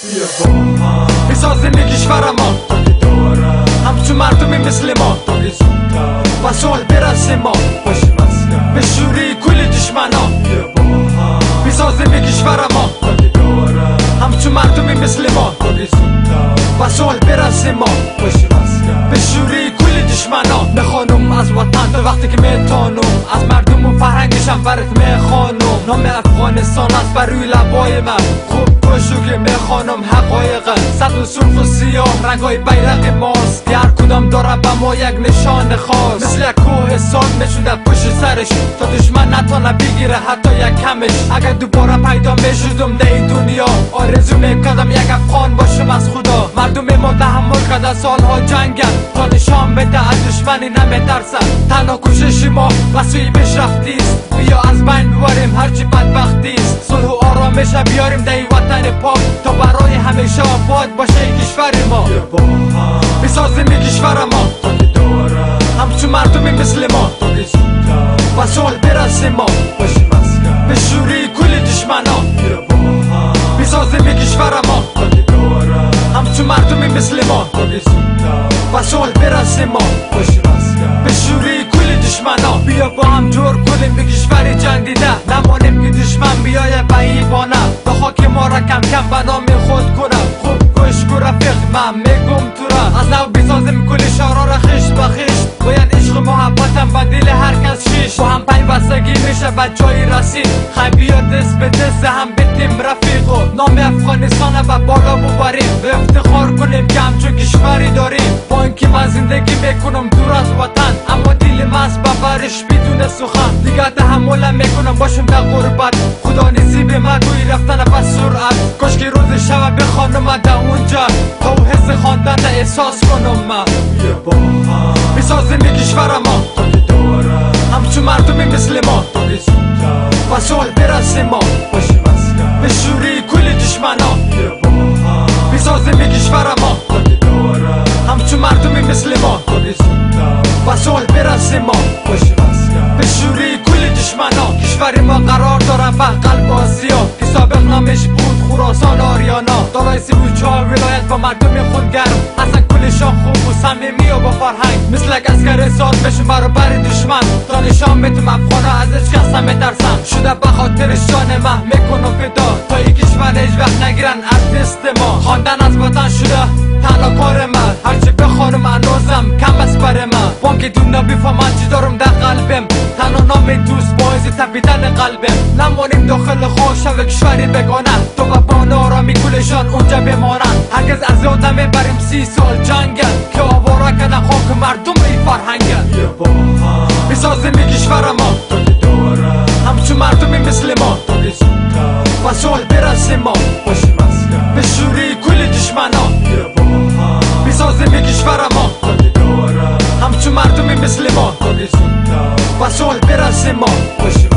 بیا با هم بسازیم یک کشور ما تا که دارم همچون مردمی مثل ما تا که زودتر و صلح برسیم ما باشیم اسکر به شوری کل دشمنا بیا با هم بسازیم یک کشور ما تا که دارم همچون مردمی مثل ما تا که زودتر و صلح برسیم ما باشیم اسکر به شوری کل دشمنا میخوانم از وطن تا وقتی که میتانم از مردم و فرهنگشم فرق میخوانم نام افغانستان است بر روی لبای من خوب گوشو که میخوانم حقایق صد و سرخ و سیاه رنگای بیرق ماست که هر کدام داره به ما یک نشان خاص مثل یک کوه سال میشونده پشت سرش تا دشمن نتانه بگیره حتی یک کمش اگر دوباره پیدا میشدم در این دنیا آرزو میکردم یک افغان باشم از خدا مردم ما تحمل کرده سالها جنگن تا نشان بده از دشمنی نمیترسن تنها کوشش ما و سوی پیشرفتی است بیا از بین ببریم هرچی بدبختی است صلح و آرامش بیاریم در این وطن پاک تا برای همیشه آباد باشه این کشور ما بیا با هم بسازیم این کشور ما تا که دارم همچون مردمی مثل ما تا که زودتر و صلح برسیم ما باشیم اسکر به شوری کل دشمنا بیا با هم بسازیم این کشور ما تا که دارم همچون مردمی مثل ما تا که زودتر و صلح برسیم ما باشیم اسکر به شوری کل دشمنا بیا با هم جور کنیم به کشور جنگیده نمانیم که دشمن بیایه به این بانه تا خاک ما را کم کم به نام خود کنم خوب گوش کن رفیق من میگم تو را از نو بسازیم کل شهرها را خشت به خشت باید عشق و محبتم به دل هر کس شیش با هم پیوستگی میشه به جایی رسید خواهی بیا دست به دست هم بتیم رفیق و نام افغانستان به بالا ببریم به افتخار کنیم که همچون کشوری داریم با اینکه من زندگی میکنم دور از وطن اما دلم از ببرش بدون سخن دیگه تحملم میکنم باشم در غربت خدا نصیب من گوی رفتن به سرعت کاش که روز شب بخوانم در اونجا تا او حس خواندن احساس کنم من بیا با هم بسازیم یک کشور ما تا که دارم همچون مردمی مثل ما تا که زودتر و صلح برسیم ما باشیم اسکر به شوری کل دشمنا بیا با هم بسازیم یک کشور ما تا که دارم همچون مردمی مثل ما تا که زودتر و صلح برسیم ما باشیم اسکر به شوری کل دشمنا کشور ما قرار داره به قلب آسیا که سابق نامش بود خراسان آریانا دارای 34 ولایت با مردم خونگرم اصلا کلشان خوب و صمیمی و با فرهنگ مثل یک اسکر سال بشن برابر دشمن تا نشان میتم افغانا از هیچ کس نمیترسن شده به خاطر شان مه میکنم فدا تا این کشور هیچ وقت نگیرن از دست ما خواندن از وطن شده تنها کار من هرچی بخوانم هنوزم کم است بر من بانک دنیا بفهمن چی دارم در قلبم تنها نام دوست باعث تپیدن قلبم نمانیم داخل خوش و کشوری بگانه تو به بانه آرامی کلشان اونجا بمانن هرگز از یاد نمیبریم 30 سال جنگل که آواره کردن خاک مردم این فرهنگل بیا با هم بسازیم این کشور ما تا که دارم همچون مردمی مثل ما تا که زودتر و صلح برسیم ما باشیم اسکر به شوری کل دشمنا بیا با هم بسازیم این کشور ما تا که دارم همچون مردمی مثل ما تا که زودتر و صلح برسیم ما باشیم